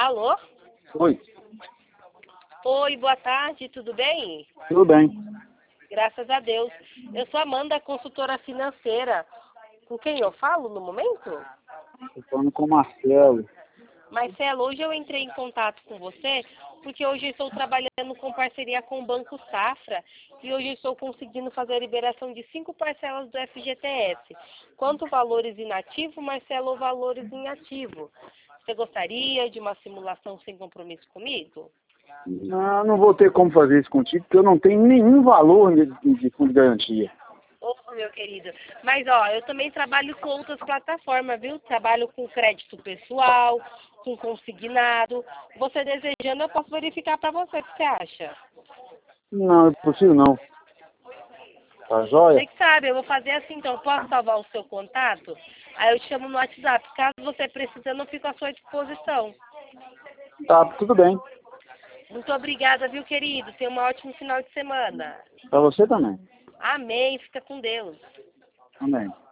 Alô? Oi, Oi, boa tarde, tudo bem? tudo bem. Graças a Deus. Eu sou Amanda, consultora financeira. Com quem eu falo no momento? Estou falando com o Marcelo. Marcelo, hoje eu entrei em contato com você porque hoje eu estou trabalhando com parceria com o Banco Safra e hoje eu estou conseguindo fazer a liberação de 5 parcelas do FGTS. Quanto valores inativo, Marcelo, ou valores em ativo? Você gostaria de uma simulação sem compromisso comigo? Não vou ter como fazer isso contigo, porque eu não tenho nenhum valor de fundo de garantia. Ô, meu querido, mas ó, eu também trabalho com outras plataformas, viu? Trabalho com crédito pessoal, com consignado. Você desejando, eu posso verificar para você o que você acha. Não, é possível não. Tá joia? Você que sabe, eu vou fazer assim, então, eu posso salvar o seu contato? Aí eu te chamo no WhatsApp. Caso você precisando, eu fico à sua disposição. Tá, tudo bem. Muito obrigada, viu, querido? Tenha um ótimo final de semana. Pra você também. Amém. Fica com Deus. Amém.